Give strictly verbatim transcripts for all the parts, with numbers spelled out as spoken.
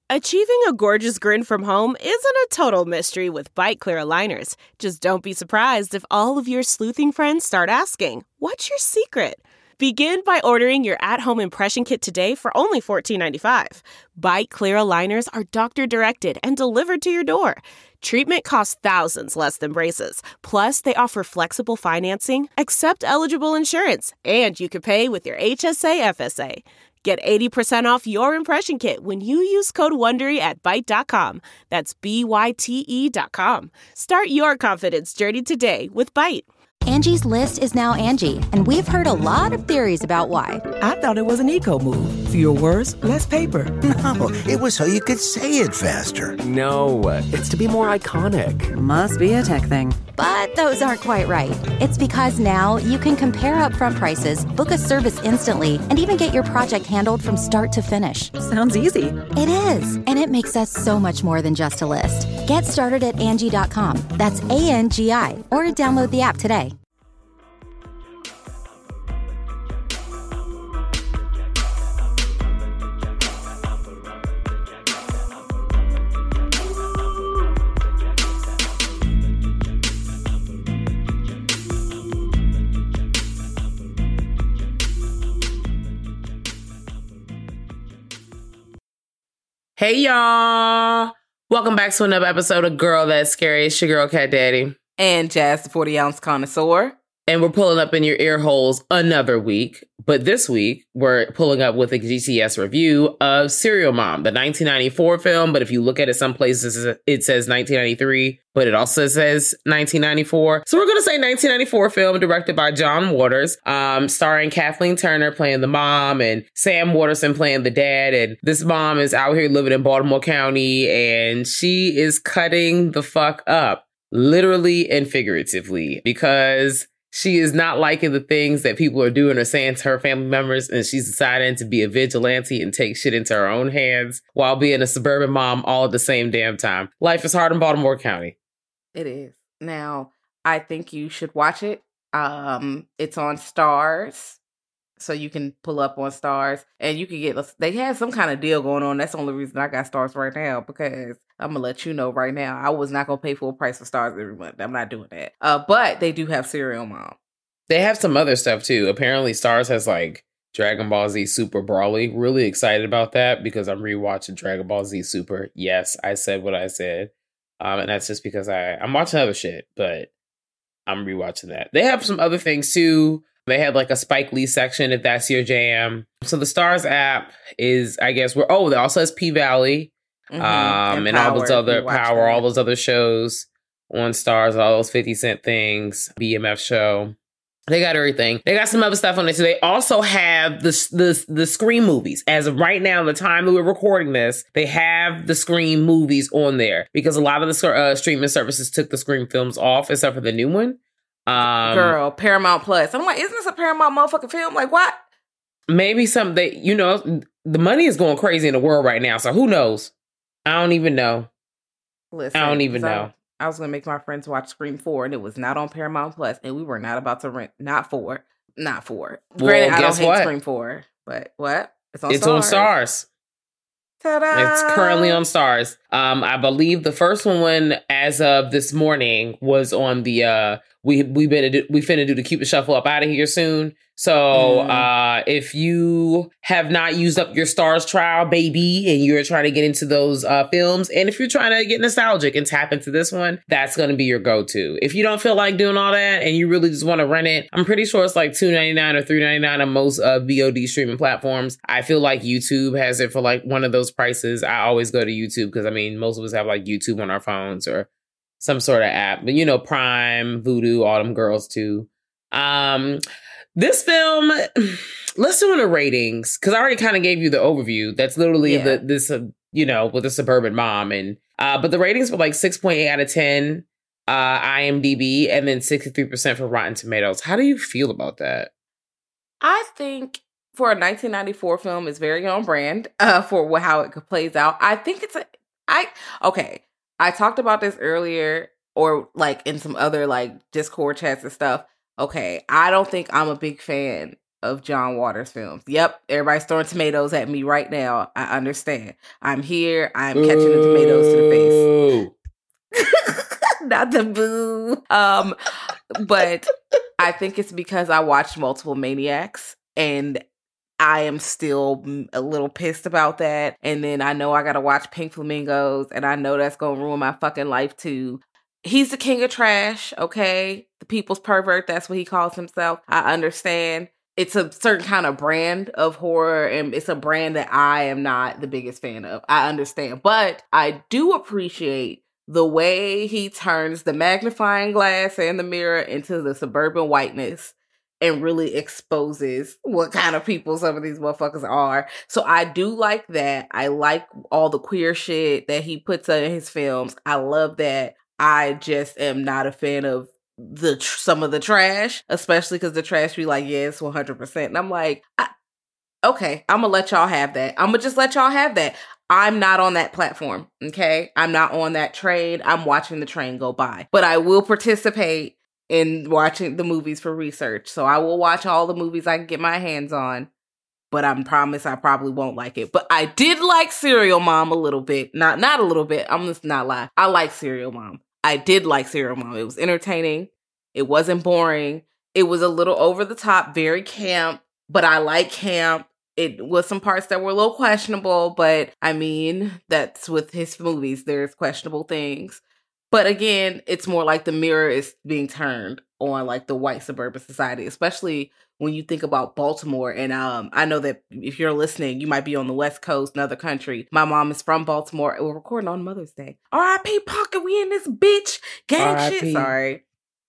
Achieving a gorgeous grin from home isn't a total mystery with Byte Clear aligners. Just don't be surprised if all of your sleuthing friends start asking, "What's your secret?" Begin by ordering your at-home impression kit today for only fourteen ninety-five. Byte Clear aligners are doctor-directed and delivered to your door. Treatment costs thousands less than braces. Plus, they offer flexible financing, accept eligible insurance, and you can pay with your H S A F S A. Get eighty percent off your impression kit when you use code WONDERY at byte dot com. That's B Y T E dot com. Start your confidence journey today with Byte. Angie's List is now Angie, and we've heard a lot of theories about why. I thought it was an eco move. Fewer words, less paper. No, it was so you could say it faster. No, it's to be more iconic. Must be a tech thing. But those aren't quite right. It's because now you can compare upfront prices, book a service instantly, and even get your project handled from start to finish. Sounds easy. It is, and it makes us so much more than just a list. Get started at Angie dot com. That's A N G I, or download the app today. Hey, y'all. Welcome back to another episode of Girl That's Scary. It's your girl, Cat Daddy. And Jazz, the forty ounce connoisseur. And we're pulling up in your ear holes another week. But this week, we're pulling up with a G T S review of Serial Mom, the nineteen ninety-four film. But if you look at it, some places it says nineteen ninety-three, but it also says nineteen ninety-four. So we're going to say nineteen ninety-four film directed by John Waters, um, starring Kathleen Turner playing the mom and Sam Waterston playing the dad. And this mom is out here living in Baltimore County, and she is cutting the fuck up, literally and figuratively, because she is not liking the things that people are doing or saying to her family members, and she's deciding to be a vigilante and take shit into her own hands while being a suburban mom all at the same damn time. Life is hard in Baltimore County. It is. Now, I think you should watch it. Um, it's on Stars, so you can pull up on Stars, and you can get, they had some kind of deal going on. That's the only reason I got Stars right now, because I'm going to let you know right now, I was not going to pay full price for Stars every month. I'm not doing that. Uh, but they do have Serial Mom. They have some other stuff too. Apparently Stars has like Dragon Ball Z Super Brawly. Really excited about that because I'm rewatching Dragon Ball Z Super. Yes, I said what I said. Um, and that's just because I, I'm watching other shit, but I'm rewatching that. They have some other things too. They had like a Spike Lee section if that's your jam. So the Stars app is, I guess, where, oh, it also has P-Valley. Mm-hmm. Um, and, and all those other Power, that. all those other shows on Stars, all those fifty cent things, B M F show. They got everything. They got some other stuff on it. So they also have the, the, the Scream movies. As of right now, the time that we're recording this, they have the Scream movies on there because a lot of the uh, streaming services took the Scream films off, except for the new one. Um, Girl, Paramount Plus. I'm like, isn't this a Paramount motherfucking film? Like, what? Maybe something that, you know, the money is going crazy in the world right now. So who knows? I don't even know. Listen, I don't even know. I, I was going to make my friends watch Scream four, and it was not on Paramount Plus, and we were not about to rent. Not four. Not four. Well, Granted, I don't hate what? Scream four, but what? It's on it's Stars. on Stars. Ta-da! It's currently on Stars. Um, I believe the first one, as of this morning, was on the. Uh, we we been do, we finna do the Cupid Shuffle up out of here soon. So mm. uh, if you have not used up your Stars trial, baby, and you're trying to get into those uh, films, and if you're trying to get nostalgic and tap into this one, that's going to be your go-to. If you don't feel like doing all that and you really just want to rent it, I'm pretty sure it's like two ninety-nine or three ninety-nine on most uh, V O D streaming platforms. I feel like YouTube has it for like one of those prices. I always go to YouTube because I mean most of us have like YouTube on our phones or some sort of app, but you know, Prime, Vudu, all them girls too. Um, this film, let's do the ratings because I already kind of gave you the overview. That's literally yeah. the this, uh, you know, with a suburban mom, and uh, but the ratings were like six point eight out of ten, uh, IMDb, and then sixty-three percent for Rotten Tomatoes. How do you feel about that? I think for a nineteen ninety-four film, it's very on brand uh, for how it plays out. I think it's a, I okay. I talked about this earlier or like in some other like Discord chats and stuff. Okay, I don't think I'm a big fan of John Waters films. Yep, everybody's throwing tomatoes at me right now. I understand. I'm here. I'm catching the tomatoes to the face. Not the boo. Um, but I think it's because I watched multiple Maniacs, and I am still a little pissed about that. And then I know I gotta watch Pink Flamingos, and I know that's gonna ruin my fucking life too. He's the king of trash, okay? The people's pervert, that's what he calls himself. I understand. It's a certain kind of brand of horror, and it's a brand that I am not the biggest fan of. I understand. But I do appreciate the way he turns the magnifying glass and the mirror into the suburban whiteness and really exposes what kind of people some of these motherfuckers are. So I do like that. I like all the queer shit that he puts in his films. I love that. I just am not a fan of the tr- some of the trash, especially because the trash be like, yeah, it's one hundred percent. And I'm like, I, okay, I'm going to let y'all have that. I'm going to just let y'all have that. I'm not on that platform, okay? I'm not on that train. I'm watching the train go by. But I will participate in watching the movies for research. So I will watch all the movies I can get my hands on. But I promise I probably won't like it. But I did like Serial Mom a little bit. Not not a little bit. I'm just not lie. I like Serial Mom. I did like Serial Mom. It was entertaining. It wasn't boring. It was a little over the top, very camp. But I like camp. It was some parts that were a little questionable. But I mean, that's with his movies. There's questionable things. But again, it's more like the mirror is being turned on like the white suburban society, especially when you think about Baltimore. And um, I know that if you're listening, you might be on the West Coast, another country. My mom is from Baltimore. We're recording on Mother's Day. R I P Pocket, we in this bitch. Gang R I P shit. Sorry.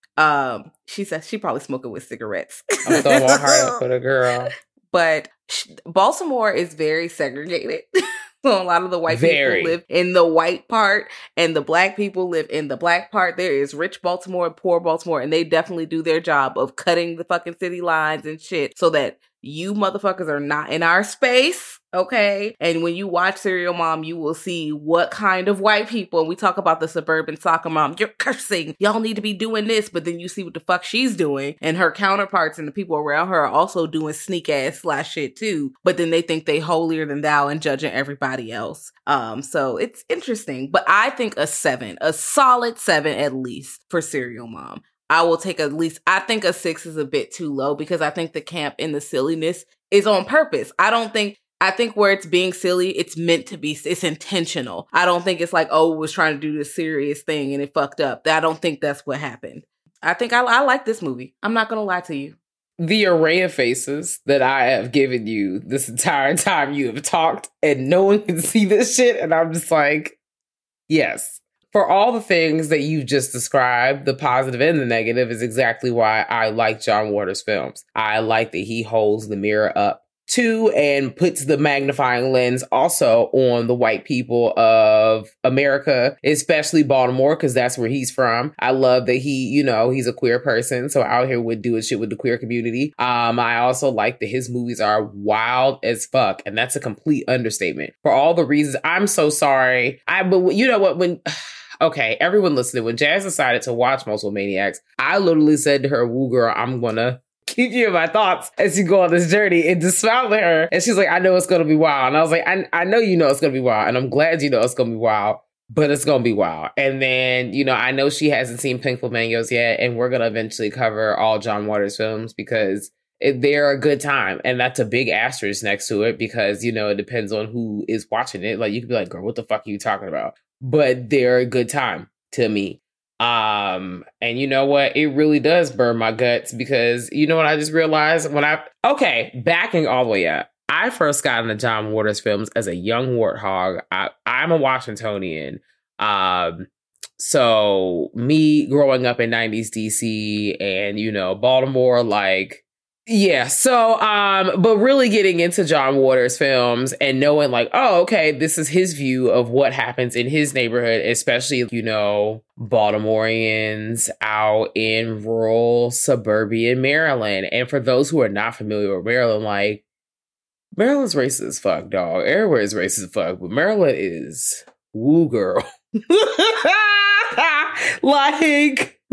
Um, she says she probably smoking with cigarettes. I'm throwing my heart up for the girl. But sh- Baltimore is very segregated. So a lot of the white Very. people live in the white part and the black people live in the black part. There is rich Baltimore and poor Baltimore, and they definitely do their job of cutting the fucking city lines and shit so that you motherfuckers are not in our space, okay? And when you watch Serial Mom, you will see what kind of white people, and we talk about the suburban soccer mom, you're cursing, y'all need to be doing this, but then you see what the fuck she's doing, and her counterparts and the people around her are also doing sneak ass slash shit too, but then they think they holier than thou and judging everybody else. Um, so it's interesting, but I think a seven, a solid seven at least for Serial Mom. I will take at least, I think a six is a bit too low because I think the camp and the silliness is on purpose. I don't think, I think where it's being silly, it's meant to be, it's intentional. I don't think it's like, oh, it was trying to do this serious thing and it fucked up. I don't think that's what happened. I think I, I like this movie. I'm not going to lie to you. The array of faces that I have given you this entire time you have talked and no one can see this shit. And I'm just like, yes. For all the things that you've just described, the positive and the negative is exactly why I like John Waters films. I like that he holds the mirror up to and puts the magnifying lens also on the white people of America, especially Baltimore, because that's where he's from. I love that he, you know, he's a queer person, so out here would do shit with the queer community. Um, I also like that his movies are wild as fuck, and that's a complete understatement. For all the reasons, I'm so sorry. I, but you know what, when... Okay, everyone listening, when Jazz decided to watch Multiple Maniacs, I literally said to her, woo girl, I'm gonna keep you in my thoughts as you go on this journey, and just smiled at her. And she's like, I know it's gonna be wild. And I was like, I, I know you know it's gonna be wild. And I'm glad you know it's gonna be wild, but it's gonna be wild. And then, you know, I know she hasn't seen Pink Flamingos yet, and we're gonna eventually cover all John Waters films because it, they're a good time. And that's a big asterisk next to it because, you know, it depends on who is watching it. Like, you could be like, girl, what the fuck are you talking about? But they're a good time to me. Um, and you know what? It really does burn my guts because you know what I just realized when I, okay, backing all the way up. I first got into John Waters films as a young warthog. I, I'm a Washingtonian. Um, so me growing up in nineties D C and, you know, Baltimore, like, yeah, so, um, but really getting into John Waters films and knowing like, oh, okay, this is his view of what happens in his neighborhood, especially, you know, Baltimoreans out in rural suburban Maryland. And for those who are not familiar with Maryland, like, Maryland's racist as fuck, dog. Everywhere is racist as fuck, but Maryland is woo girl. Like,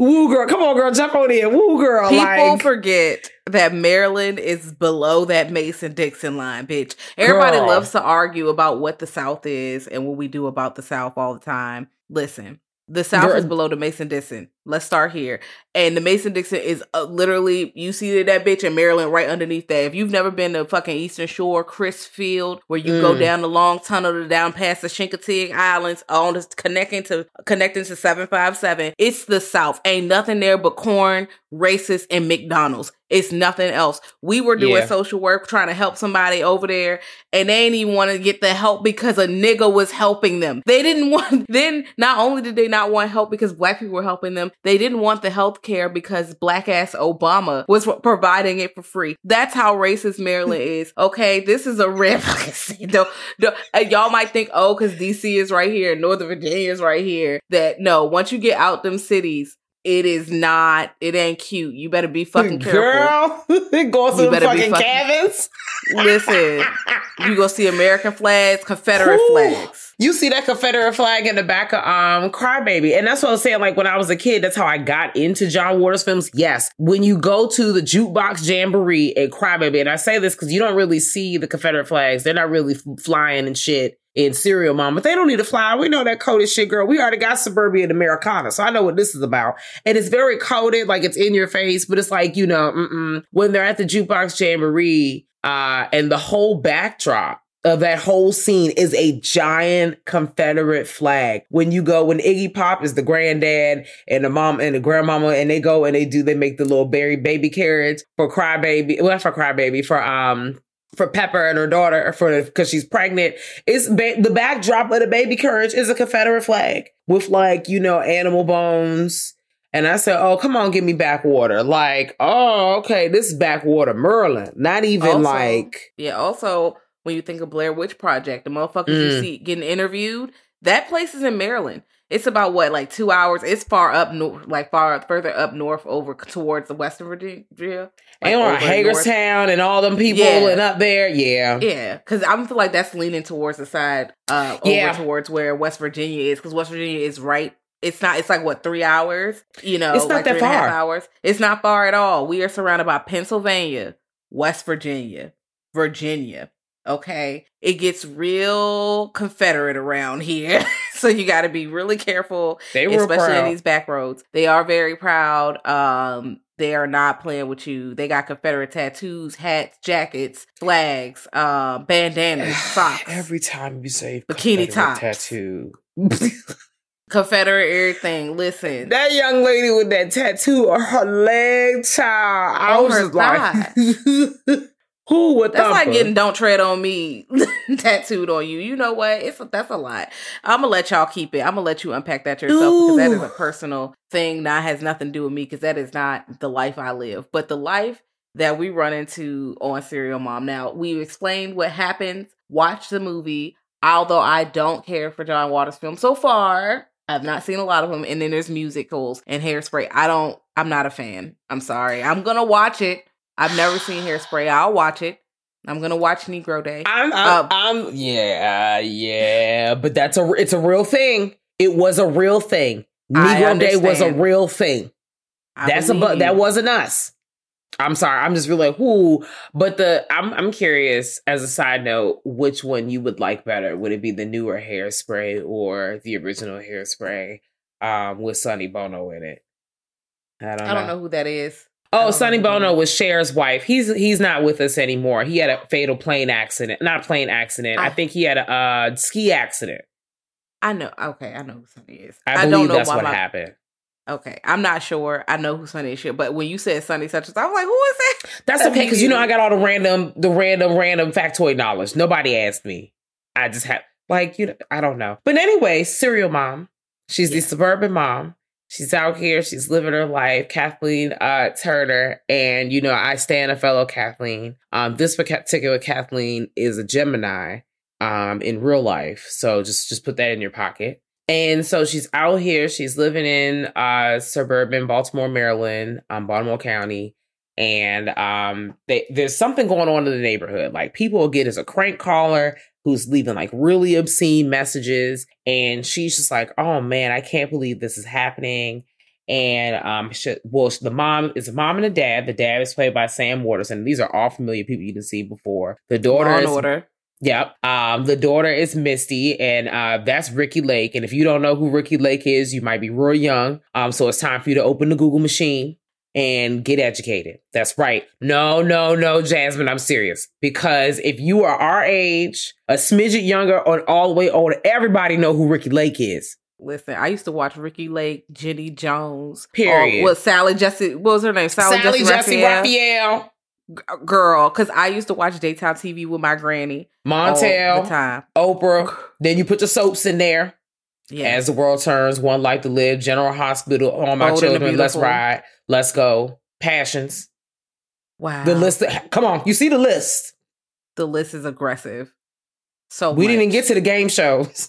Woo, girl. Come on, girl. Jump on in. Woo, girl. People like, forget that Maryland is below that Mason-Dixon line, bitch. Everybody girl. loves to argue about what the South is and what we do about the South all the time. Listen, the South girl. is below the Mason-Dixon. Let's start here. And the Mason-Dixon is uh, literally, you see that bitch in Maryland right underneath that. If you've never been to fucking Eastern Shore, Crisfield, where you mm. go down the long tunnel to down past the Chincoteague Islands, on this, connecting to connecting to seven five seven, it's the South. Ain't nothing there but corn, racist, and McDonald's. It's nothing else. We were doing yeah. social work trying to help somebody over there, and they ain't even want to get the help because a nigga was helping them. They didn't want, then not only did they not want help because black people were helping them, they didn't want the health care because black ass Obama was providing it for free. That's how racist Maryland is. Okay, this is a red fucking city. Don't, don't, y'all might think, oh, because D C is right here, Northern Virginia is right here. That no, once you get out them cities, it is not, it ain't cute. You better be fucking careful. Girl, go to the fucking, fucking cabins. Listen, you go see American flags, Confederate Ooh. flags. You see that Confederate flag in the back of um Crybaby. And that's what I was saying, like when I was a kid, that's how I got into John Waters films. Yes, when you go to the Jukebox Jamboree at Crybaby, and I say this because you don't really see the Confederate flags. They're not really flying and shit in Serial Mom, but they don't need to fly. We know that coded shit, girl. We already got Suburban Americana, so I know what this is about. And it's very coded, like it's in your face, but it's like, you know, mm-mm. when they're at the Jukebox Jamboree, uh, and the whole backdrop of that whole scene is a giant Confederate flag. When you go, when Iggy Pop is the granddad and the mom and the grandmama, and they go and they do, they make the little berry baby carriage for Crybaby, well, not for Crybaby, for, um, for Pepper and her daughter, for because she's pregnant. It's ba- the backdrop of the baby carriage is a Confederate flag with, like, you know, animal bones. And I said, oh, come on, give me backwater. Like, oh, okay, this is backwater Maryland. Not even also, like. Yeah, also, when you think of Blair Witch Project, the motherfuckers mm. you see getting interviewed, that place is in Maryland. It's about what, like two hours? It's far up north, like far further up north over towards the Western Virginia. Like and on Hagerstown and all them people yeah. and up there. Yeah. Yeah. Because I feel like that's leaning towards the side, uh, over yeah. towards where West Virginia is. Because West Virginia is right. It's not, it's like what, three hours? You know, it's not like that three far. And a half hours. It's not far at all. We are surrounded by Pennsylvania, West Virginia, Virginia. Okay. It gets real Confederate around here. So you got to be really careful, they were especially proud. in these back roads. They are very proud. Um, they are not playing with you. They got Confederate tattoos, hats, jackets, flags, uh, bandanas, socks. Every time you say bikini tops, tattoo. Confederate everything. Listen, that young lady with that tattoo on her leg, child. I on was her just like, who would? That's like getting "Don't Tread on Me" tattooed on you. You know what? It's a, that's a lot. I'm gonna let y'all keep it. I'm gonna let you unpack that yourself Ooh. Because that is a personal thing. That has nothing to do with me because that is not the life I live. But the life that we run into on Serial Mom. Now we explained what happens. Watch the movie. Although I don't care for John Waters' films so far. I've not seen a lot of them. And then there's musicals and Hairspray. I don't, I'm not a fan. I'm sorry. I'm going to watch it. I've never seen Hairspray. I'll watch it. I'm going to watch Negro Day. I'm, I'm, uh, I'm, yeah, yeah. But that's a, it's a real thing. It was a real thing. Negro Day was a real thing. I that's a, bu- that wasn't us. I'm sorry. I'm just really like, whoo. But the I'm I'm curious, as a side note, which one you would like better? Would it be the newer Hairspray or the original Hairspray um, with Sonny Bono in it? I don't know. I don't know who that is. Oh, Sonny Bono was Cher's wife. He's he's not with us anymore. He had a fatal plane accident. Not a plane accident. I, I think he had a uh, ski accident. I know. Okay, I know who Sonny is. I, I believe don't know that's why what my- happened. Okay, I'm not sure. I know who Sonny is, shit, but when you said Sonny such as, I was like, who is that? That's okay, because you know I got all the random, the random, random factoid knowledge. Nobody asked me. I just have, like, you know, I don't know. But anyway, Serial Mom. She's yeah. the suburban mom. She's out here. She's living her life. Kathleen uh, Turner. And, you know, I stand a fellow Kathleen. Um, this particular Kathleen is a Gemini um, in real life. So just, just put that in your pocket. And so she's out here. She's living in uh, suburban Baltimore, Maryland, um, Baltimore County. And um, they, there's something going on in the neighborhood. Like, people will get as a crank caller who's leaving like really obscene messages. And she's just like, oh man, I can't believe this is happening. And um, she, well, the mom is a mom and a dad. The dad is played by Sam Waterston. These are all familiar people you've seen before. The daughter Law and is Order. Yep. Um, the daughter is Misty, and uh, that's Ricky Lake. And if you don't know who Ricky Lake is, you might be real young. Um, so it's time for you to open the Google machine and get educated. That's right. No, no, no, Jasmine, I'm serious. Because if you are our age, a smidget younger, or all the way older, everybody know who Ricky Lake is. Listen, I used to watch Ricky Lake, Jenny Jones. Period. Or, what, Sally Jesse, what was her name? Sally, Sally Jesse, Jesse Raphael. Raphael. Girl, because I used to watch daytime T V with my granny. Montel, all the time. Oprah. Then you put your soaps in there. Yeah. As the World Turns, One Life to Live, General Hospital, All My Bold and the Children, Let's Beautiful. Ride, Let's Go, Passions. Wow. The list. Come on, you see the list. The list is aggressive. So We much. didn't even get to the game shows.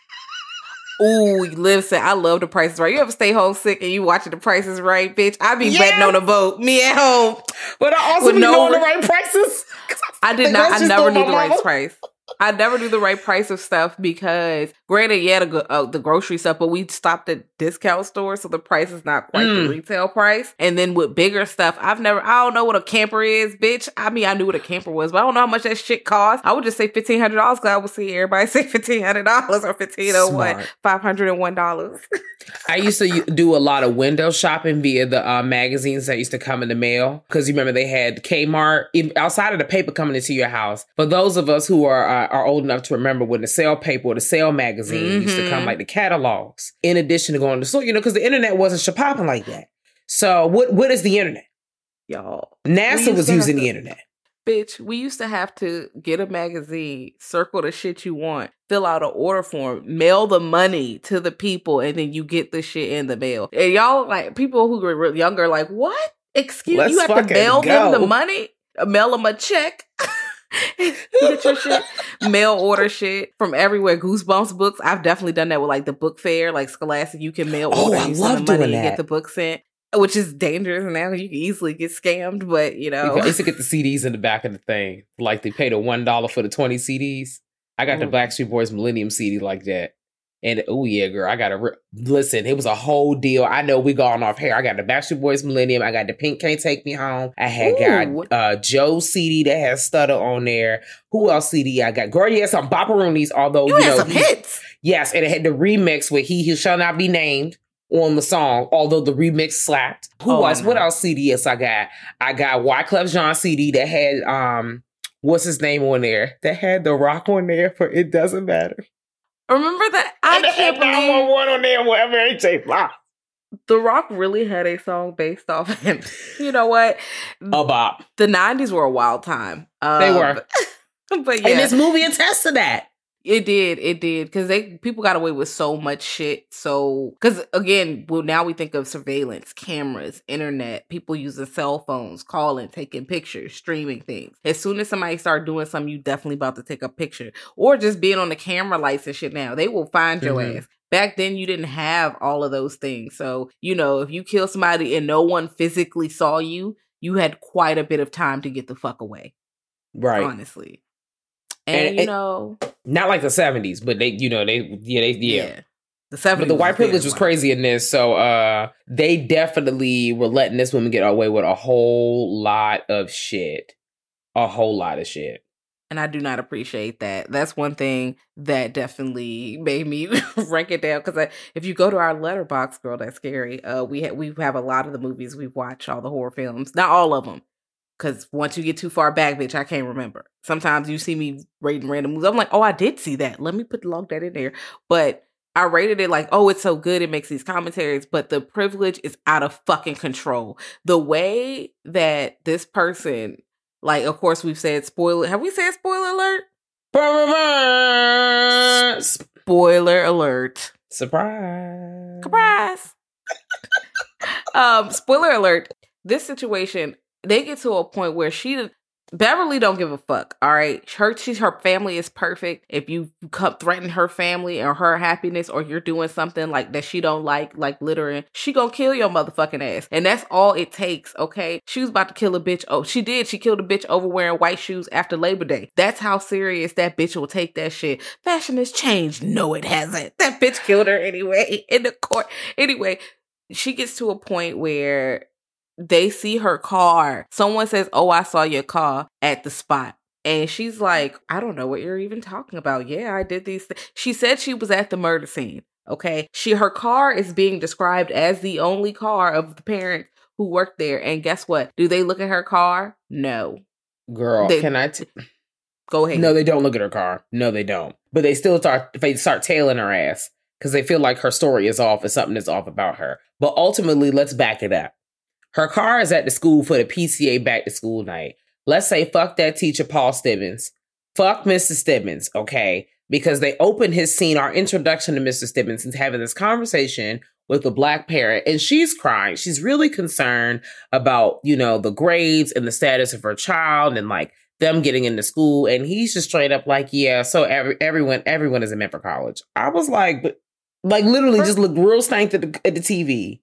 Ooh, listen, I love The Price is Right. You ever stay home sick and you watching The Price is Right, bitch? I be Yes. betting on a boat. Me at home. But I also With be no knowing the re- right prices. I did Like, not. that's I just never on knew my the right mama. price. I never knew the right price of stuff because, granted, yeah, the, go- uh, the grocery stuff, but we stopped at discount stores, so the price is not quite Mm. the retail price. And then with bigger stuff, I've never, I don't know what a camper is, bitch. I mean, I knew what a camper was, but I don't know how much that shit cost. I would just say fifteen hundred dollars because I would see everybody say fifteen hundred dollars or fifteen oh one, Smart. five hundred one dollars. I used to u- do a lot of window shopping via the uh, magazines that used to come in the mail. Because you remember they had Kmart, even outside of the paper coming into your house. For those of us who are uh, are old enough to remember when the sale paper or the sale magazine used to come, Mhm. like the catalogs, in addition to going to the store, you know, because the internet wasn't shapopping like that. So what what is the internet? Y'all. We NASA used was to have using to- the internet. Bitch, we used to have to get a magazine, circle the shit you want, fill out an order form, mail the money to the people, and then you get the shit in the mail. And y'all, like, people who were real younger, like, what? Excuse Let's you have to fucking mail them the go. money? Uh, Mail them a check? You get your shit, mail order shit from everywhere. Goosebumps books. I've definitely done that with like the book fair, like Scholastic. You can mail Oh, order. I you love send the money doing and that. get the book sent, which is dangerous now. You can easily get scammed, but you know. I used to get the C Ds in the back of the thing. Like they paid a one dollar for the twenty C Ds. I got the Ooh. Backstreet Boys Millennium C D like that. And oh yeah, girl, I got to re- listen. It was a whole deal. I know we gone off here. I got the Backstreet Boys Millennium. I got the Pink Can't Take Me Home. I had Ooh. got uh, Joe's C D that has Stutter on there. Who else C D I got? Girl, yeah, some Bopperoonies. Although You you, had know, some he- hits. yes, and it had the remix with "He Who Shall Not Be Named" on the song. Although the remix slapped. Who Oh, else? no. What else C Ds I got? I got Wyclef Jean C D that had um, what's his name on there? That had The Rock on there for "It Doesn't Matter." Remember that? I And it can't had believe nine one one on there, whatever it takes. Wow. The Rock really had a song based off of him. You know what? A bop. The nineties were a wild time. Um, They were. But yeah, And this movie attests to that. it did. It did. Because they people got away with so much shit. So, because again, well, now we think of surveillance, cameras, internet, people using cell phones, calling, taking pictures, streaming things. As soon as somebody start doing something, you definitely about to take a picture. Or just being on the camera lights and shit now. They will find your Mhm. ass. Back then, you didn't have all of those things. So, you know, if you kill somebody and no one physically saw you, you had quite a bit of time to get the fuck away. Right. Honestly. And, And- you and- know, Not like the seventies, but they, you know, they, yeah, they, yeah. The seventies. But the white very privilege was wild. crazy in this. So uh they definitely were letting this woman get away with a whole lot of shit. A whole lot of shit. And I do not appreciate that. That's one thing that definitely made me rank it down. Because if you go to our letterbox, girl, that's scary. Uh, we ha- we have a lot of the movies we've watched, all the horror films, not all of them. Because once you get too far back, bitch, I can't remember. Sometimes you see me rating random movies. I'm like, oh, I did see that. Let me put log that in there. But I rated it like, oh, it's so good. It makes these commentaries. But the privilege is out of fucking control. The way that this person, like, of course, we've said spoiler. Have we said spoiler alert? Spoiler alert. Surprise. Surprise. um, spoiler alert. This situation, they get to a point where she, Beverly don't give a fuck, all right? Her, she's, her family is perfect. If you come threaten her family or her happiness, or you're doing something like that she don't like, like littering, she gonna kill your motherfucking ass. And that's all it takes, okay? She was about to kill a bitch. Oh, she did. She killed a bitch over wearing white shoes after Labor Day. That's how serious that bitch will take that shit. Fashion has changed. No, it hasn't. That bitch killed her anyway in the court. Anyway, she gets to a point where they see her car. Someone says, oh, I saw your car at the spot. And she's like, I don't know what you're even talking about. Yeah, I did these things. She said she was at the murder scene. Okay. She, her car is being described as the only car of the parents who worked there. And guess what? Do they look at her car? No. Girl, they, can I? T- go ahead. No, they don't look at her car. No, they don't. But they still start, they start tailing her ass because they feel like her story is off and something is off about her. But ultimately, let's back it up. Her car is at the school for the P C A back to school night. Let's say fuck that teacher, Paul Stibbons. Fuck Mister Stibbons, okay? Because they opened his scene, our introduction to Mister Stibbons, and having this conversation with a black parent, and she's crying. She's really concerned about, you know, the grades and the status of her child and like them getting into school. And he's just straight up like, yeah, so every, everyone, everyone is meant for college. I was like, but, like literally just looked real stank at the, at the T V.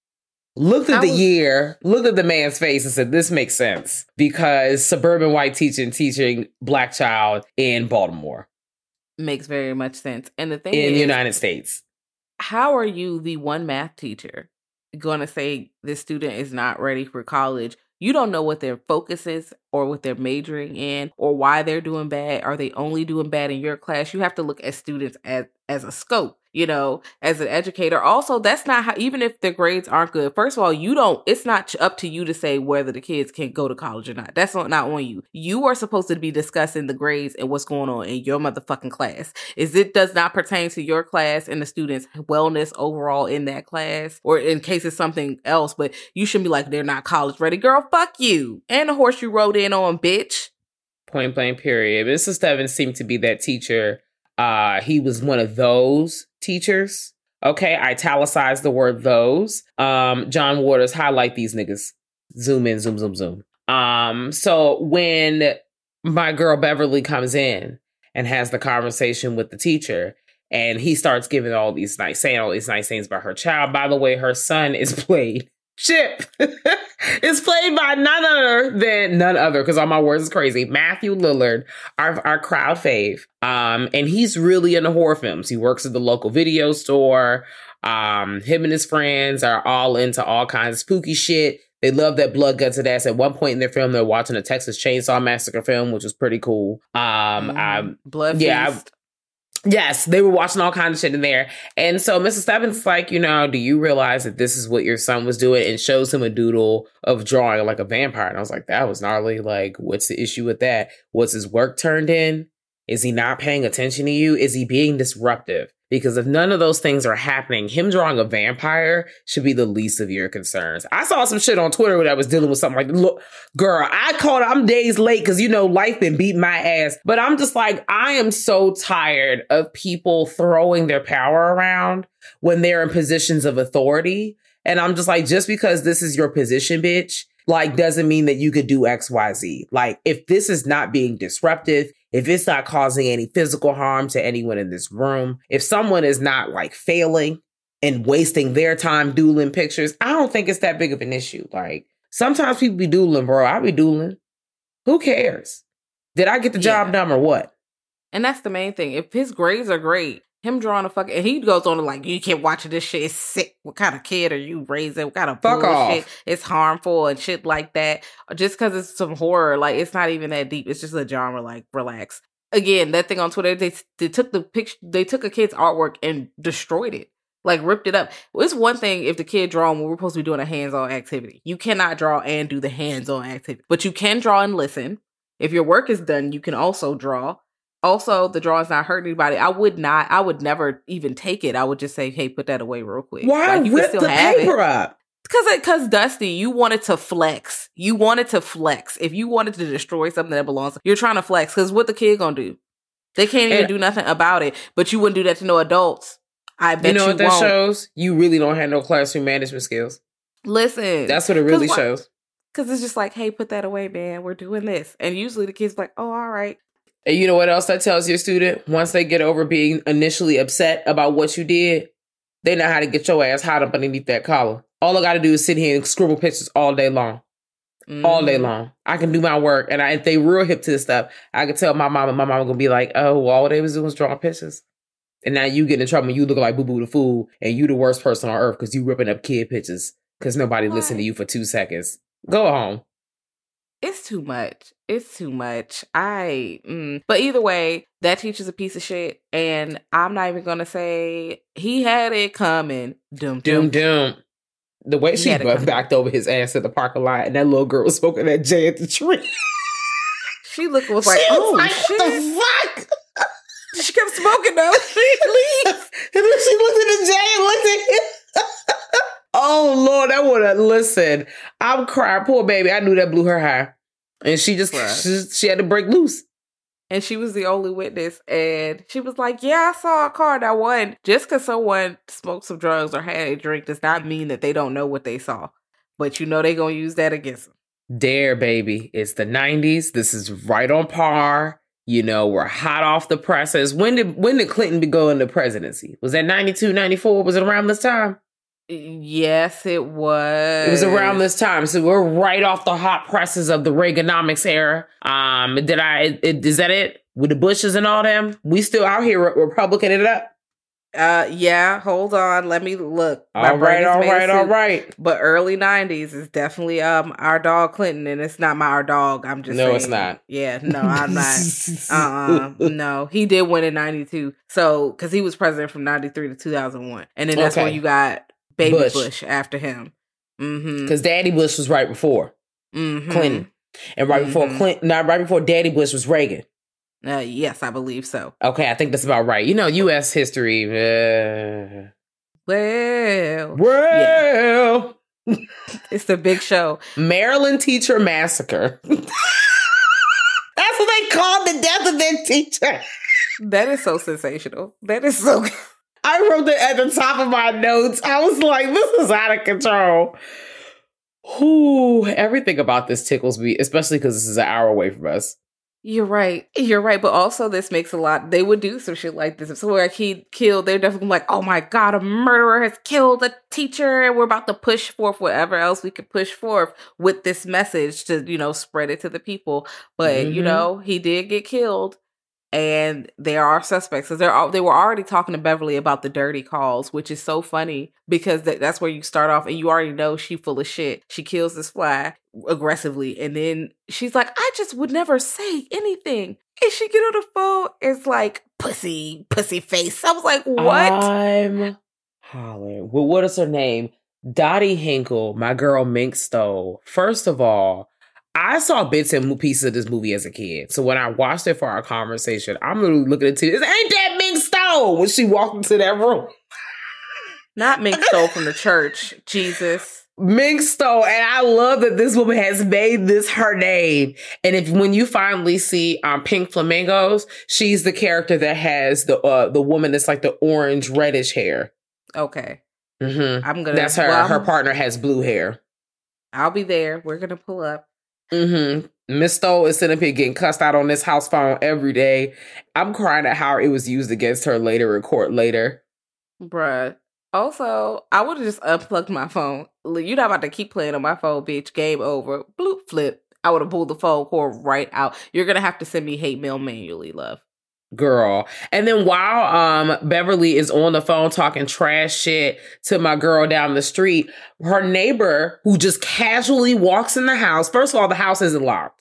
Looked at the was, year, looked at the man's face and said, this makes sense because suburban white teaching, teaching black child in Baltimore. Makes very much sense. And the thing in is, the United States. How are you, the one math teacher, going to say this student is not ready for college? You don't know what their focus is or what they're majoring in or why they're doing bad. Are they only doing bad in your class? You have to look at students as, as a scope, you know, as an educator. Also, that's not how, even if their grades aren't good, first of all, you don't, it's not up to you to say whether the kids can go to college or not. That's not, not on you. You are supposed to be discussing the grades and what's going on in your motherfucking class. Is it does not pertain to your class and the students' wellness overall in that class, or in case it's something else, but you shouldn't be like, they're not college ready. Girl, fuck you. And the horse you rode in on, bitch. Point blank, period. Mister Stebbins seemed to be that teacher. Uh, he was one of those teachers. Okay, I italicized the word those. Um, John Waters, highlight these niggas. Zoom in, zoom, zoom, zoom. Um, so when my girl Beverly comes in and has the conversation with the teacher, and he starts giving all these nice, saying all these nice things about her child. By the way, her son is played. Chip is played by none other than none other, because all my words is crazy. Matthew Lillard, our our crowd fave. Um, and he's really into horror films. He works at the local video store. Um, him and his friends are all into all kinds of spooky shit. They love that blood, guts, and ass. At one point in their film, they're watching a Texas Chainsaw Massacre film, which was pretty cool. Um, mm, um blood yeah. feast. Yes, they were watching all kinds of shit in there. And so Missus Stebbins is like, you know, do you realize that this is what your son was doing? And shows him a doodle of drawing like a vampire. And I was like, that was gnarly. Like, what's the issue with that? Was his work turned in? Is he not paying attention to you? Is he being disruptive? Because if none of those things are happening, him drawing a vampire should be the least of your concerns. I saw some shit on Twitter that was dealing with something like, look, girl, I called, I'm days late because, you know, life been beating my ass. But I'm just like, I am so tired of people throwing their power around when they're in positions of authority. And I'm just like, just because this is your position, bitch, like, doesn't mean that you could do X, Y, Z. Like, if this is not being disruptive, if it's not causing any physical harm to anyone in this room, if someone is not like failing and wasting their time doodling pictures, I don't think it's that big of an issue. Like, sometimes people be doodling, bro. I be doodling. Who cares? Did I get the job yeah. done or what? And that's the main thing. If his grades are great, him drawing a fucking, and he goes on to like, you can't watch this shit. It's sick. What kind of kid are you raising? What kind of Fuck bullshit? off. It's harmful and shit like that. Just because it's some horror, like it's not even that deep. It's just a genre. Like, relax. Again, that thing on Twitter, they they took the picture, they took a kid's artwork and destroyed it, like ripped it up. It's one thing if the kid drawing when we're supposed to be doing a hands-on activity. You cannot draw and do the hands-on activity, but you can draw and listen. If your work is done, you can also draw. Also, the drawing's not hurting anybody. I would not, I would never even take it. I would just say, hey, put that away real quick. Why like, you rip the paper up? Because, because Dusty, you wanted to flex. You wanted to flex. If you wanted to destroy something that belongs, you're trying to flex. Because what the kid gonna do? They can't even and, do nothing about it. But you wouldn't do that to no adults. I bet you know you what that won't. shows? You really don't have no classroom management skills. Listen. That's what it really shows. Because it's just like, hey, put that away, man. We're doing this. And usually the kid's like, oh, all right. And you know what else that tells your student? Once they get over being initially upset about what you did, they know how to get your ass hot up underneath that collar. All I got to do is sit here and scribble pictures all day long. Mm. All day long. I can do my work. And I, if they real hip to this stuff, I can tell my mama, my mama going to be like, oh, well, all they was doing was drawing pictures. and now you get in trouble and you look like Boo Boo the Fool, and you the worst person on earth because you ripping up kid pictures because nobody what? listened to you for two seconds. Go home. It's too much. It's too much. I, mm. But either way, that teacher's a piece of shit. And I'm not even going to say he had it coming. Doom, doom, doom. The way she backed over his ass at the parking lot and that little girl was smoking that J at the tree. She looked was like, she oh, was like, shit. What the fuck? She kept smoking though. She leaves. And then she looked at the J and looked at him. Oh, Lord, that would have, listen, I'm crying. Poor baby. I knew that blew her high. And she just, she, she had to break loose. And she was the only witness. And she was like, yeah, I saw a car that won. Just because someone smoked some drugs or had a drink does not mean that they don't know what they saw. But you know they're going to use that against them. Dare, baby. It's the nineties. This is right on par. You know, we're hot off the presses. When did, when did Clinton go into presidency? Was that ninety-two, ninety-four? Was it around this time? Yes, it was. It was around this time. So we're right off the hot presses of the Reaganomics era. Um, did I, it, is that it? With the Bushes and all them? We still out here re- Republican it up? Uh, yeah, hold on. Let me look. My all right, all right, all right. But early nineties is definitely um our dog Clinton, and it's not my our dog. I'm just No, saying. it's not. Yeah, no, I'm not. uh-uh, no. He did win in ninety-two. So, because he was president from ninety-three to two thousand one. And then that's okay. when you got Baby Bush, Bush after him. Because mm-hmm. Daddy Bush was right before mm-hmm. Clinton. And right mm-hmm. before Clinton, not right before Daddy Bush was Reagan. Uh, yes, I believe so. Okay, I think that's about right. You know, U S history. Uh... Well. Well. Yeah. It's the big show. Maryland Teacher Massacre. That's what they called the death of their teacher. That is so sensational. That is so good. I wrote it at the top of my notes. I was like, this is out of control. Whew, everything about this tickles me, especially because this is an hour away from us. You're right. You're right. But also this makes a lot, they would do some shit like this. If someone like he killed, they're definitely like, oh my God, a murderer has killed a teacher and we're about to push forth whatever else we could push forth with this message to, you know, spread it to the people. But, mm-hmm. you know, he did get killed. And there are suspects. So they're, they were already talking to Beverly about the dirty calls, which is so funny because th- that's where you start off and you already know she full of shit. She kills this fly aggressively. And then she's like, I just would never say anything. And she get on the phone. It's like, pussy, pussy face. I was like, what? I'm hollering. Well, what is her name? Dottie Hinkle, my girl Mink Stole. First of all, I saw bits and pieces of this movie as a kid. So when I watched it for our conversation, I'm literally looking at it. Ain't that Mink Stole when she walked into that room? Not Mink Stole from the church. Jesus. Mink Stole. And I love that this woman has made this her name. And if when you finally see um, Pink Flamingos, she's the character that has the uh, the woman that's like the orange reddish hair. Okay. Mm-hmm. I'm gonna. That's her. Well, her partner has blue hair. I'll be there. We're gonna pull up. Mm-hmm. Miss Stowe is sitting up here getting cussed out on this house phone every day. I'm crying at how it was used against her later in court later. Bruh. Also, I would have just unplugged my phone. You're not about to keep playing on my phone, bitch. Game over. Bloop, flip. I would have pulled the phone cord right out. You're going to have to send me hate mail manually, love. Girl. And then while um Beverly is on the phone talking trash shit to my girl down the street, her neighbor who just casually walks in the house. First of all, the house isn't locked.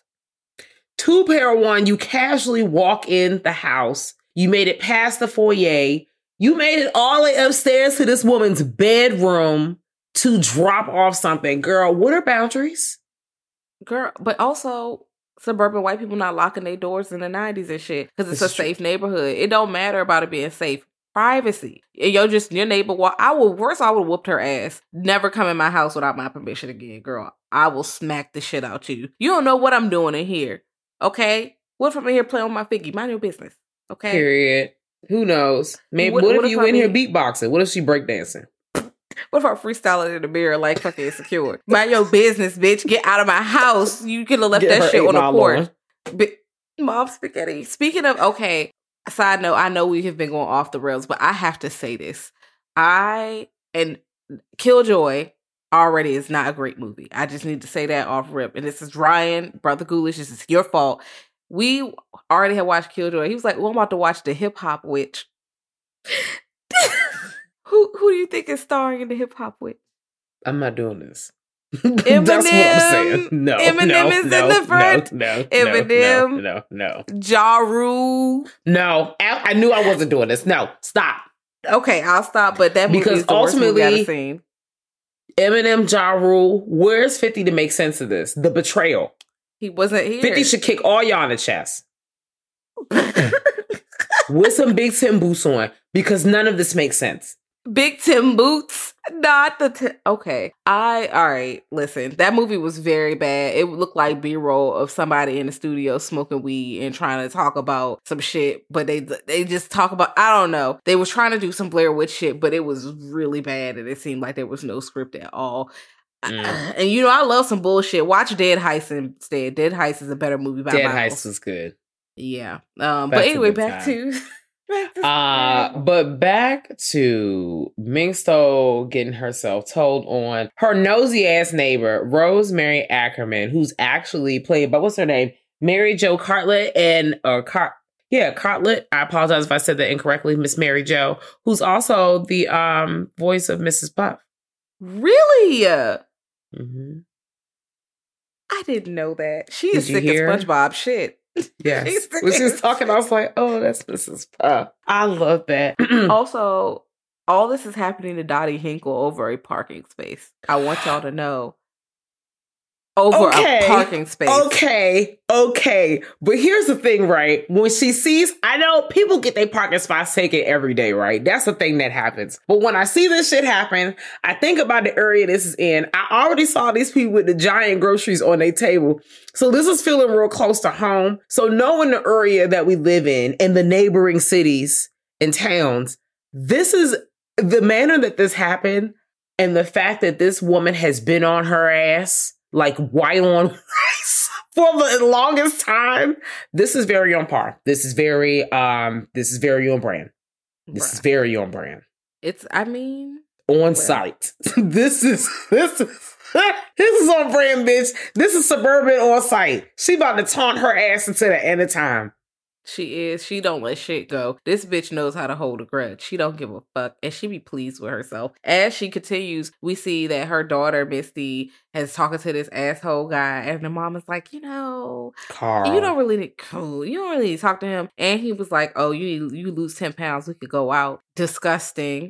Two pair one, you casually walk in the house. You made it past the foyer. You made it all the way upstairs to this woman's bedroom to drop off something. Girl, what are boundaries? Girl, but also suburban white people not locking their doors in the nineties and shit because it's, it's a true. safe neighborhood. It don't matter about it being safe. Privacy. And yo, just your neighbor. Well, I will. First, I would have whooped her ass. Never come in my house without my permission again, girl. I will smack the shit out you. You don't know what I'm doing in here. Okay. What if I'm in here playing with my figgy? Mind your business. Okay. Period. Who knows? Maybe. What, what, what if, if you I in mean, here beatboxing? What if she breakdancing? What if I'm freestyling in the mirror like fucking Insecure? Mind your business, bitch. Get out of my house. You could have left Get that shit on the porch. But, Mom spaghetti. Speaking of, okay, side note, I know we have been going off the rails, but I have to say this. I, and Killjoy already is not a great movie. I just need to say that off rip. And this is Ryan, Brother Ghoulish. This is your fault. We already had watched Killjoy. He was like, well, I'm about to watch The Hip Hop Witch. who who do you think is starring in the Hip Hop Witch? I'm not doing this. Eminem, That's what I'm saying. No, Eminem no, is no, in the front. No, no, Eminem, no, no, no. Ja Rule. No, I, I knew I wasn't doing this. No, stop. Okay, I'll stop. But that movie because is the worst movie ultimately, I've seen. Eminem, Ja Rule, where's fifty to make sense of this? The betrayal. He wasn't here. fifty should kick all y'all in the chest. With some Big Tim boots on, because none of this makes sense. Big Tim boots, not the t- okay. I all right. Listen, that movie was very bad. It looked like B-roll of somebody in the studio smoking weed and trying to talk about some shit. But they they just talk about I don't know. They was trying to do some Blair Witch shit, but it was really bad, and it seemed like there was no script at all. Mm. Uh, and you know, I love some bullshit. Watch Dead Heist instead. Dead Heist is a better movie. By Dead miles. Heist was good. Yeah. Um. But anyway, back to. Uh, but back to Ming-Sto getting herself told on her nosy ass neighbor, Rosemary Ackerman, who's actually played by, what's her name? Mary Jo Cartlett and, or Cart, yeah, Cartlett. I apologize if I said that incorrectly. Miss Mary Jo, who's also the um voice of Missus Puff. Really? Mm-hmm. I didn't know that. She Did is sick hear? of SpongeBob shit. Yes. When she was talking, I was like, oh, that's Missus Puff. I love that. Also, all this is happening to Dottie Hinkle over a parking space. I want y'all to know. Over okay. a parking space. Okay, okay. But here's the thing, right? When she sees, I know people get their parking spots taken every day, right? That's the thing that happens. But when I see this shit happen, I think about the area this is in. I already saw these people with the giant groceries on their table. So this is feeling real close to home. So knowing the area that we live in and the neighboring cities and towns, this is the manner that this happened and the fact that this woman has been on her ass like white on rice for the longest time. This is very on par. This is very, um, this is very on brand. This Bruh. is very on brand. It's, I mean, on well. site. This is this is this is on brand, bitch. This is suburban on site. She about to taunt her ass until the end of time. She is. She don't let shit go. This bitch knows how to hold a grudge. She don't give a fuck. And she be pleased with herself. As she continues, we see that her daughter, Misty, has talking to this asshole guy. And the mom is like, you know, Carl. you don't really need, cool. You don't really need to talk to him. And he was like, oh, you, you lose ten pounds. We could go out. Disgusting.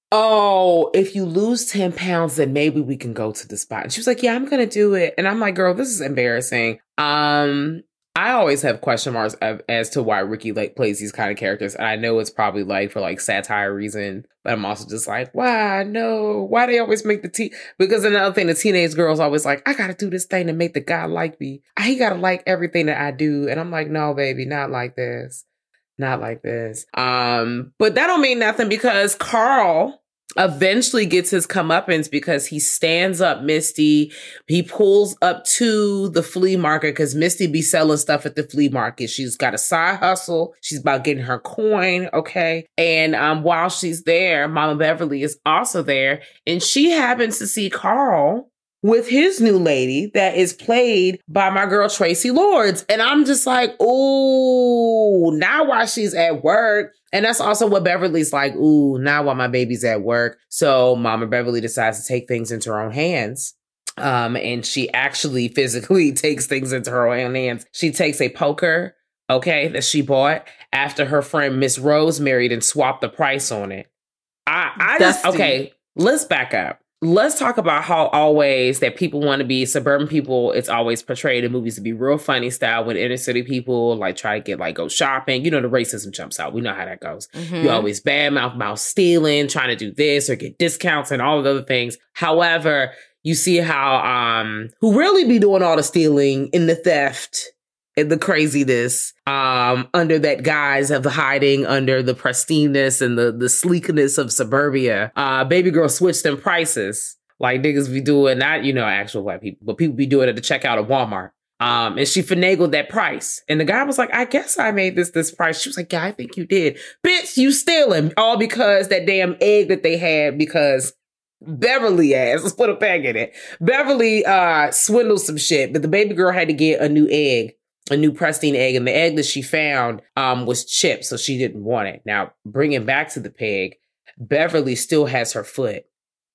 Oh, if you lose ten pounds, then maybe we can go to the spot. And she was like, yeah, I'm going to do it. And I'm like, girl, this is embarrassing. Um... I always have question marks as to why Ricky Lake plays these kind of characters. And I know it's probably like for like satire reason, but I'm also just like, why? No, why they always make the teen? Because another thing, the teenage girl's always like, I got to do this thing to make the guy like me. He got to like everything that I do. And I'm like, no, baby, not like this. Not like this. Um, but that don't mean nothing because Carl eventually gets his comeuppance because he stands up Misty. He pulls up to the flea market because Misty be selling stuff at the flea market. She's got a side hustle. She's about getting her coin. Okay. And um, while she's there, Mama Beverly is also there. And she happens to see Carl with his new lady that is played by my girl Tracy Lords. And I'm just like, ooh, now while she's at work. And that's also what Beverly's like, ooh, now while my baby's at work. So Mama Beverly decides to take things into her own hands. Um, and she actually physically takes things into her own hands. She takes a poker, okay, that she bought after her friend Miss Rose married and swapped the price on it. I, I just, okay, let's back up. Let's talk about how always that people want to be suburban people. It's always portrayed in movies to be real funny style when inner city people like try to get like go shopping. You know, the racism jumps out. We know how that goes. Mm-hmm. You always badmouth mouth stealing, trying to do this or get discounts and all of the other things. However, you see how um who really be doing all the stealing and the theft and the craziness um, under that guise of the hiding under the pristineness and the, the sleekness of suburbia. Uh, baby girl switched them prices like niggas be doing, not, you know, actual white people, but people be doing it at the checkout of Walmart. Um, and she finagled that price. And the guy was like, I guess I made this this price. She was like, yeah, I think you did. Bitch, you stealing. All because that damn egg that they had because Beverly ass, let's put a peg in it. Beverly uh, swindled some shit, but the baby girl had to get a new egg. a new pristine egg, and the egg that she found um, was chipped, so she didn't want it. Now, bringing back to the pig, Beverly still has her foot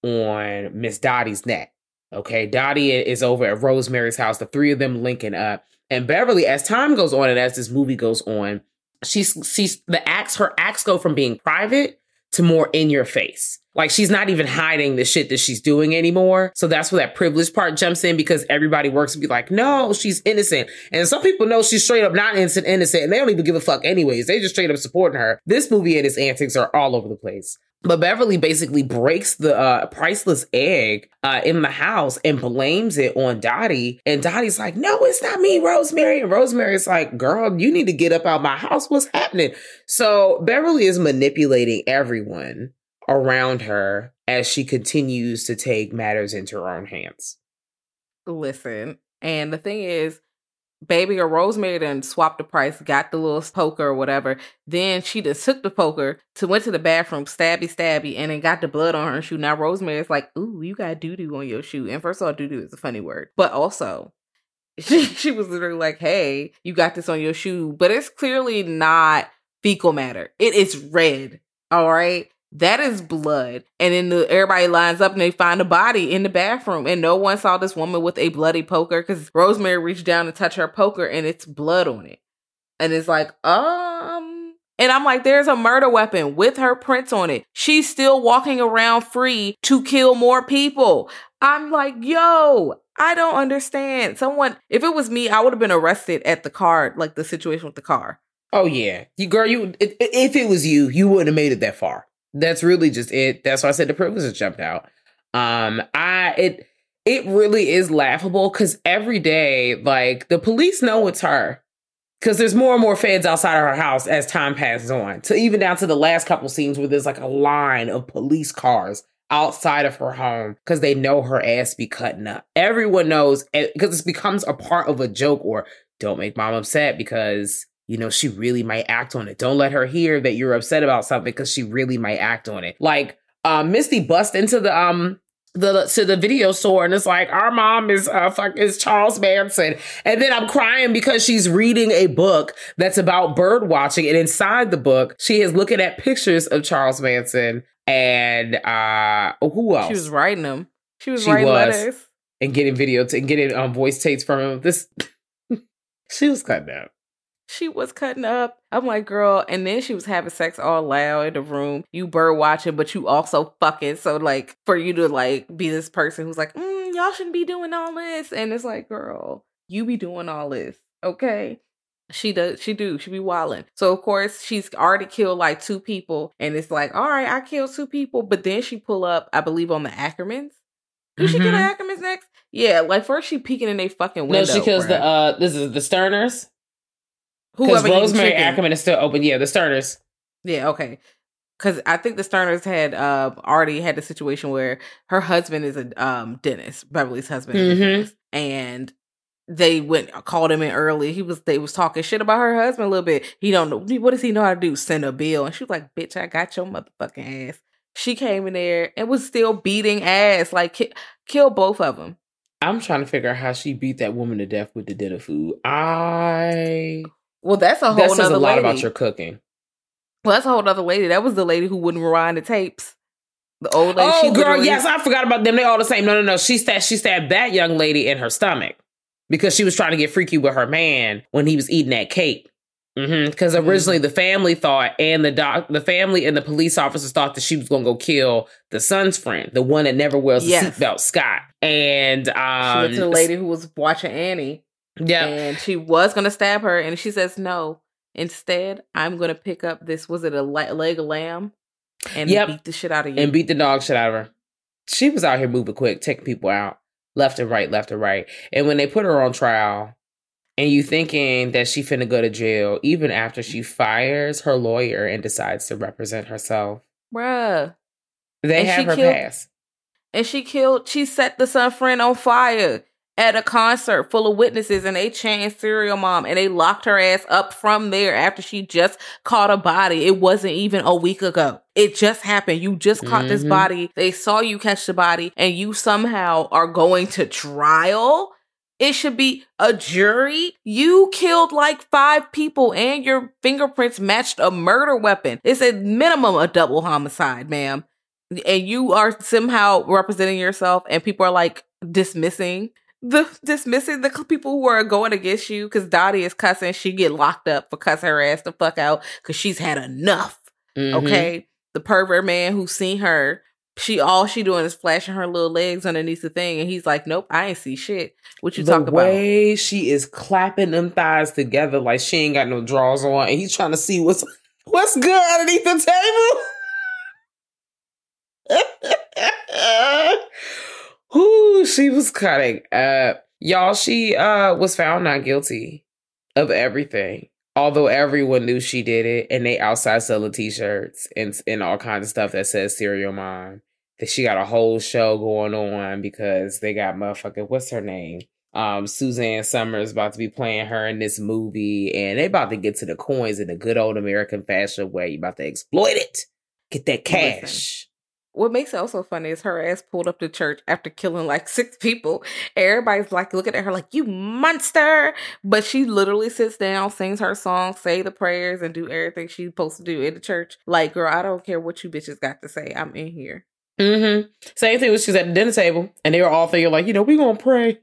on Miss Dottie's neck. Okay, Dottie is over at Rosemary's house, the three of them linking up. And Beverly, as time goes on and as this movie goes on, she's, she's the acts, her acts go from being private to more in your face. Like, she's not even hiding the shit that she's doing anymore. So that's where that privilege part jumps in, because everybody works to be like, no, she's innocent. And some people know she's straight up not innocent, innocent, and they don't even give a fuck anyways. They just straight up supporting her. This movie and its antics are all over the place. But Beverly basically breaks the uh, priceless egg uh, in the house and blames it on Dottie. And Dottie's like, no, it's not me, Rosemary. And Rosemary's like, girl, you need to get up out of my house. What's happening? So Beverly is manipulating everyone around her as she continues to take matters into her own hands. Listen, and the thing is, baby or Rosemary done swapped the price, got the little poker or whatever. Then she just took the poker to went to the bathroom, stabby stabby, and then got the blood on her shoe. Now Rosemary's like, ooh, you got doo-doo on your shoe. And first of all, doo-doo is a funny word. But also, she, she was literally like, hey, you got this on your shoe. But it's clearly not fecal matter. It is red. All right? That is blood. And then the, everybody lines up and they find a body in the bathroom. And no one saw this woman with a bloody poker, because Rosemary reached down to touch her poker and it's blood on it. And it's like, um... And I'm like, there's a murder weapon with her prints on it. She's still walking around free to kill more people. I'm like, yo, I don't understand. Someone, if it was me, I would have been arrested at the car, like the situation with the car. Oh, yeah. You girl, you if it was you, you wouldn't have made it that far. That's really just it. That's why I said the privilege jumped out. Um, I it it really is laughable, because every day, like, the police know it's her, because there's more and more feds outside of her house as time passes on. To even down to the last couple scenes where there's like a line of police cars outside of her home because they know her ass be cutting up. Everyone knows, because it becomes a part of a joke, or don't make mom upset because, you know, she really might act on it. Don't let her hear that you're upset about something, because she really might act on it. Like, uh, Misty busts into the um the to the video store and it's like, our mom is uh fuck is Charles Manson, and then I'm crying because she's reading a book that's about bird watching, and inside the book she is looking at pictures of Charles Manson and uh who else? She was writing them. She was she writing was, letters and getting video t- and getting um voice tapes from him. This she was cutting up. She was cutting up. I'm like, girl. And then she was having sex all loud in the room. You bird watching, but you also fucking. So, like, for you to, like, be this person who's like, mm, y'all shouldn't be doing all this. And it's like, girl, you be doing all this. Okay. She does. She do. She be wilding. So, of course, she's already killed, like, two people. And it's like, all right, I killed two people. But then she pull up, I believe, on the Ackermans. Do mm-hmm. she kill the Ackermans next? Yeah. Like, first she peeking in their fucking window. No, she kills right? the, uh, this is the Sterners. Because Rosemary Ackerman is still open. Yeah, the Sterners. Yeah, okay. Because I think the Sterners had uh, already had the situation where her husband is a um, dentist, Beverly's husband, mm-hmm. is a dentist, and they went called him in early. He was they was talking shit about her husband a little bit. He don't know, what does he know how to do? Send a bill. And she was like, "Bitch, I got your motherfucking ass." She came in there and was still beating ass, like ki- kill both of them. I'm trying to figure out how she beat that woman to death with the dinner food. I. Well, that's a whole that says nother a lot lady. about your cooking. Well, that's a whole other lady. That was the lady who wouldn't rewind the tapes. The old lady. Oh, she girl, literally... yes, I forgot about them. They all the same. No, no, no. She stabbed, she stabbed that young lady in her stomach because she was trying to get freaky with her man when he was eating that cake. Because mm-hmm. originally mm-hmm. the family thought, and the doc, the family and the police officers thought that she was going to go kill the son's friend, the one that never wears a yes. seatbelt, Scott. And um, she went to the lady who was watching Annie. Yeah, and she was going to stab her, and she says no. Instead, I'm going to pick up this, was it a le- leg of lamb? And yep. beat the shit out of you. And beat the dog shit out of her. She was out here moving quick, taking people out. Left and right, left and right. And when they put her on trial, and you thinking that she finna go to jail, even after she fires her lawyer and decides to represent herself. Bruh. They and have her killed, pass. And she killed, she set the son friend on fire at a concert full of witnesses, and they chained Serial Mom, and they locked her ass up from there after she just caught a body. It wasn't even a week ago. It just happened. You just caught mm-hmm. this body. They saw you catch the body, and you somehow are going to trial It should be a jury. You killed like five people and your fingerprints matched a murder weapon. It's at minimum a double homicide, ma'am. And you are somehow representing yourself and people are like dismissing the dismissing the people who are going against you because Dottie is cussing. She get locked up for cussing her ass the fuck out because she's had enough. Mm-hmm. Okay. The pervert man who's seen her, she all she doing is flashing her little legs underneath the thing, and he's like, "Nope, I ain't see shit." What you the talking about? The way she is clapping them thighs together like she ain't got no drawers on, and he's trying to see what's what's good underneath the table. Ooh, she was cutting up, y'all. She uh was found not guilty of everything. Although everyone knew she did it, and they outside selling T-shirts and and all kinds of stuff that says "Serial Mom." That she got a whole show going on because they got motherfucking what's her name, um, Suzanne Summers about to be playing her in this movie, and they about to get to the coins in a good old American fashion way. You about to exploit it, get that cash. Listen. What makes it also funny is her ass pulled up to church after killing like six people. Everybody's like looking at her like, you monster. But she literally sits down, sings her song, say the prayers, and do everything she's supposed to do in the church. Like, girl, I don't care what you bitches got to say. I'm in here. Mm-hmm. Same thing when she was at the dinner table. And they were all thinking like, you know, we gonna pray.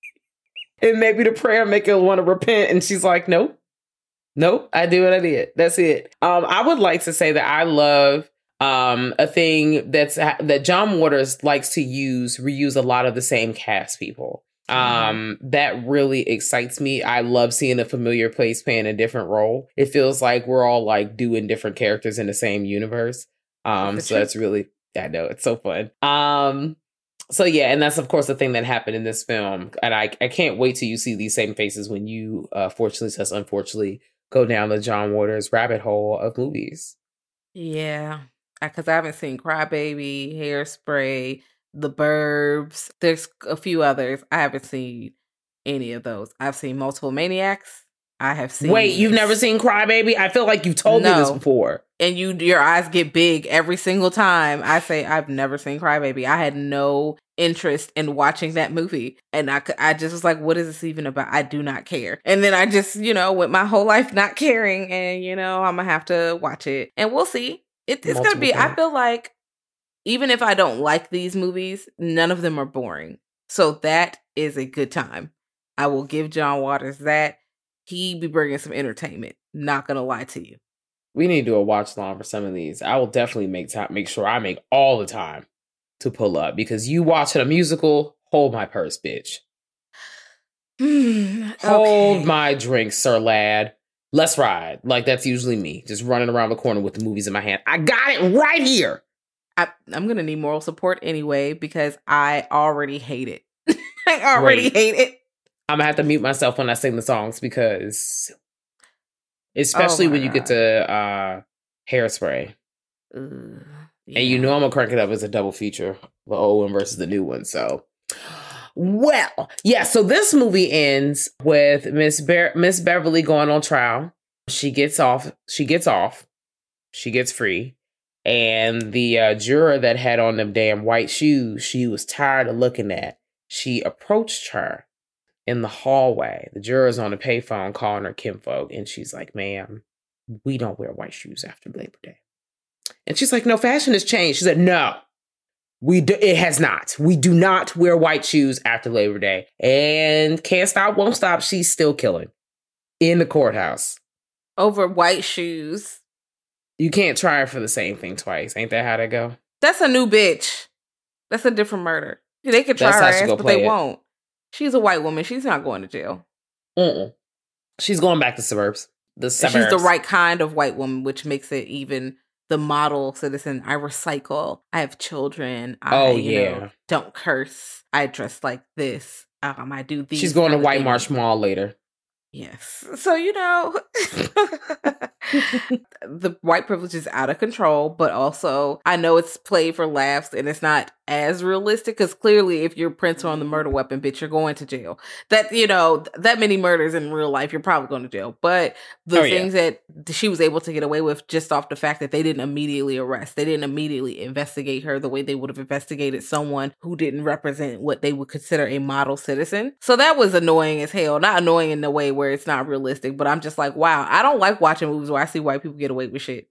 And maybe the prayer make her want to repent. And she's like, nope. Nope. I did what I did. That's it. Um, I would like to say that I love Um, a thing that's that John Waters likes to use, reuse a lot of the same cast people. Um, mm-hmm. That really excites me. I love seeing a familiar place playing a different role. It feels like we're all like doing different characters in the same universe. Um, so that's really, I know it's so fun. Um, so yeah, and that's of course the thing that happened in this film. And I, I can't wait till you see these same faces when you, uh, fortunately, slash unfortunately, go down the John Waters rabbit hole of movies. Yeah. Because I haven't seen Crybaby, Hairspray, The Burbs. There's a few others. I haven't seen any of those. I've seen Multiple Maniacs. I have seen... Wait, you've never seen Crybaby? I feel like you've told no. me this before. And you, your eyes get big every single time I say I've never seen Crybaby. I had no interest in watching that movie. And I, I just was like, what is this even about? I do not care. And then I just, you know, went my whole life not caring. And, you know, I'm going to have to watch it. And we'll see. It, it's going to be, times. I feel like, even if I don't like these movies, none of them are boring. So that is a good time. I will give John Waters that. He be bringing some entertainment. Not going to lie to you. We need to do a watch along for some of these. I will definitely make time, make sure I make all the time to pull up. Because you watching a musical, hold my purse, bitch. okay. Hold my drink, sir lad. Let's ride. Like, that's usually me. Just running around the corner with the movies in my hand. I got it right here. I, I'm going to need moral support anyway, because I already hate it. I already Great. hate it. I'm going to have to mute myself when I sing the songs, because... Especially oh when you God. get to uh, Hairspray. Uh, yeah. And you know I'm going to crank it up as a double feature. The old one versus the new one, so... Well, yeah, so this movie ends with Miss Be- Miss Beverly going on trial. She gets off. She gets off. She gets free. And the uh, juror that had on them damn white shoes, she was tired of looking at. She approached her in the hallway. The juror's on the payphone calling her kinfolk. And she's like, ma'am, we don't wear white shoes after Labor Day. And she's like, no, fashion has changed. She said, no. We do, it has not. We do not wear white shoes after Labor Day. And can't stop, won't stop. She's still killing in the courthouse. Over white shoes. You can't try her for the same thing twice. Ain't that how that go? That's a new bitch. That's a different murder. They could try That's her ass, but they it. won't. She's a white woman. She's not going to jail. Mm-mm. She's going back to suburbs. The suburbs. She's the right kind of white woman, which makes it even... the model citizen. I recycle. I have children. I, oh, you yeah. know, don't curse. I dress like this. Um, I do these. She's going to White Marsh Mall later. Yes. So, you know, the white privilege is out of control, but also I know it's played for laughs and it's not as realistic because clearly if you're Prince on the murder weapon, bitch, you're going to jail. That, you know, that many murders in real life, you're probably going to jail. But the oh, things yeah. that she was able to get away with just off the fact that they didn't immediately arrest, they didn't immediately investigate her the way they would have investigated someone who didn't represent what they would consider a model citizen. So that was annoying as hell. Not annoying in the way where it's not realistic, but I'm just like, wow, I don't like watching movies where I see white people get away with shit.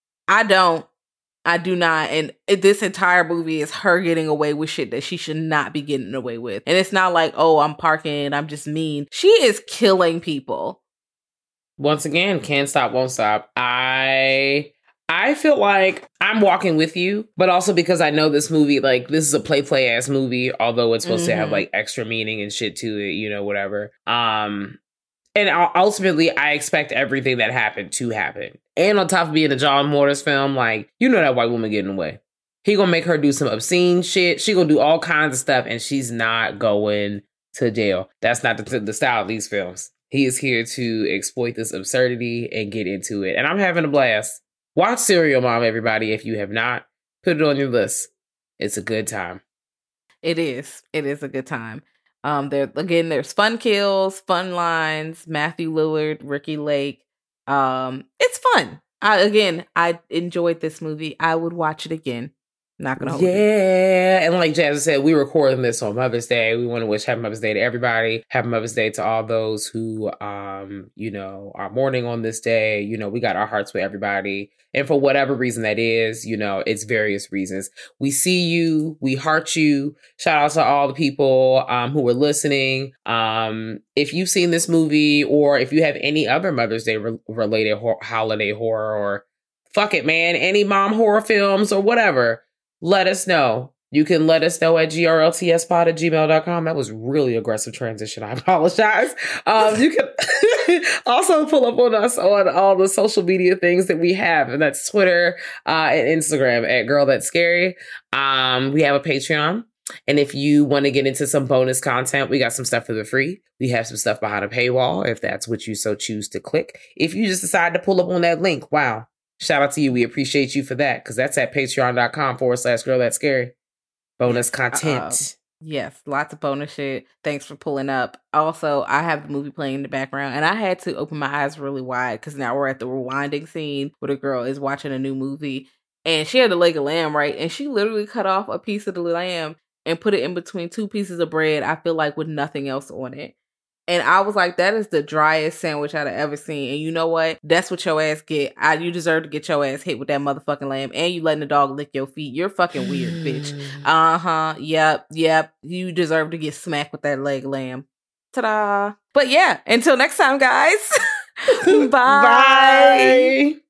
I don't. I do not. And this entire movie is her getting away with shit that she should not be getting away with. And it's not like, oh, I'm parking, I'm just mean. She is killing people. Once again, can't stop, won't stop. I... I feel like I'm walking with you, but also because I know this movie, like, this is a play play ass movie, although it's supposed mm-hmm. to have like extra meaning and shit to it, you know, whatever. Um, and ultimately, I expect everything that happened to happen. And on top of being a John Waters film, like, you know that white woman getting away. He gonna make her do some obscene shit. She gonna do all kinds of stuff, and she's not going to jail. That's not the, the style of these films. He is here to exploit this absurdity and get into it. And I'm having a blast. Watch Serial Mom, everybody. If you have not, put it on your list. It's a good time. It is. It is a good time. Um, there again, there's fun kills, fun lines. Matthew Lillard, Ricky Lake. Um, it's fun. I, again, I enjoyed this movie. I would watch it again. Not gonna hold Yeah, you. And like Jasmine said, we're recording this on Mother's Day. We want to wish Happy Mother's Day to everybody. Happy Mother's Day to all those who, um, you know, are mourning on this day. You know, we got our hearts with everybody. And for whatever reason that is, you know, it's various reasons. We see you. We heart you. Shout out to all the people um, who are listening. Um, if you've seen this movie or if you have any other Mother's Day re- related ho- holiday horror or fuck it, man, any mom horror films or whatever, let us know. You can let us know at grltspod at gmail dot com. That was really aggressive transition. I apologize. Um, you can also pull up on us on all the social media things that we have. And that's Twitter uh, and Instagram at Girl That's Scary. Um, we have a Patreon. And if you want to get into some bonus content, we got some stuff for the free. We have some stuff behind a paywall if that's what you so choose to click. If you just decide to pull up on that link, wow. Shout out to you. We appreciate you for that because that's at patreon.com forward slash girl that's scary. Bonus content. Uh, yes, lots of bonus shit. Thanks for pulling up. Also, I have the movie playing in the background and I had to open my eyes really wide because now we're at the rewinding scene where the girl is watching a new movie and she had a leg of lamb, right? And she literally cut off a piece of the lamb and put it in between two pieces of bread, I feel like, with nothing else on it. And I was like, that is the driest sandwich I've ever seen. And you know what? That's what your ass get. I, you deserve to get your ass hit with that motherfucking lamb. And you letting the dog lick your feet. You're fucking weird, bitch. Uh-huh. Yep. Yep. You deserve to get smacked with that leg lamb. Ta-da. But yeah, until next time, guys. Bye. Bye.